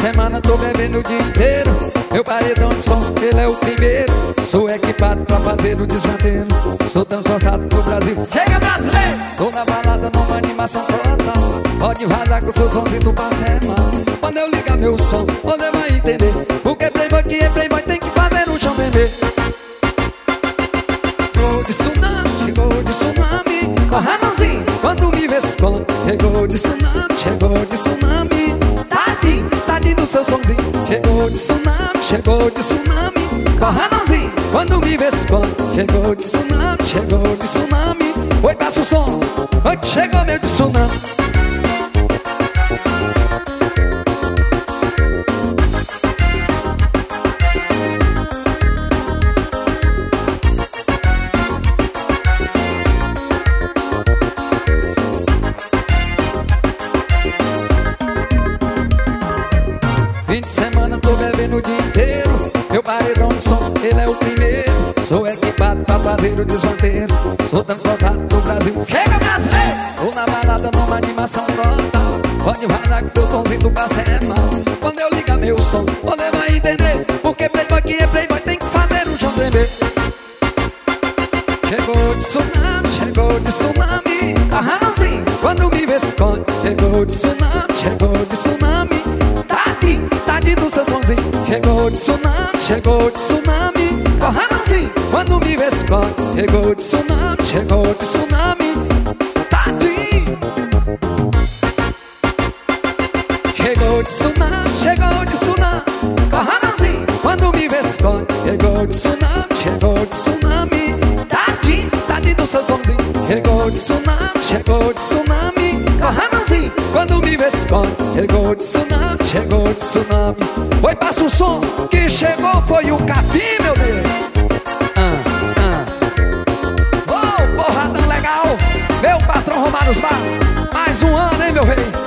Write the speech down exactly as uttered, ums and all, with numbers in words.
semana tô bebendo o dia inteiro. Meu paredão de som, ele é o primeiro. Sou equipado pra fazer o desmantelo. Sou transportado pro Brasil. Chega, brasileiro! Tô na balada numa animação total. Pode rodar com seu somzinho, tu passa é mal. Quando eu ligar meu som, você vai entender. Porque playboy que é playboy tem que fazer o chão vender. Chegou de tsunami, chegou de tsunami. Corra nozinho, quando me vê se esconde. Chegou de tsunami, chegou de tsunami. Tadinho, tadinho do seu somzinho. Chegou de tsunami, chegou de tsunami. Corra nozinho, quando me vê se esconde. Chegou de tsunami, chegou de tsunami. Oi, passa o som, oi, chegou meu de tsunami. Fim de semana tô bebendo o dia inteiro. Meu paredão de som, ele é o primeiro. Sou equipado pra fazer o desmantelo. Sou transportado pro Brasil. Chega, brasileiro! Tô na balada numa animação total. Pode rodar que teu tomzinho tu passa é mal. Quando eu ligar meu som, você vai entender. Porque playboy que é playboy tem que fazer o chão tremer. Chegou de tsunami, chegou de tsunami. Corra nozinho, quando me vê se esconde. Chegou de tsunami, chegou de tsunami. Tadinho, tadinho do seu somzinho. Chegou de tsunami, chegou de tsunami. Corra nozinho, quando me vê se esconde. Chegou de tsunami, chegou de tsunami. Tadinho. Chegou de tsunami, chegou de tsunami. Corra nozinho, quando me vê se esconde. Chegou de tsunami, chegou de tsunami. Tadinho, tadinho do seu somzinho. Chegou de tsunami, chegou de tsunami. Corra nozinho, quando me vê se esconde. Chegou de tsunami, chegou de tsunami. Oi, passa o som, que chegou foi o capim, meu Deus. Ah, ah. Oh, porradão legal. Meu patrão Romário Bar. Mais um ano, hein, meu rei.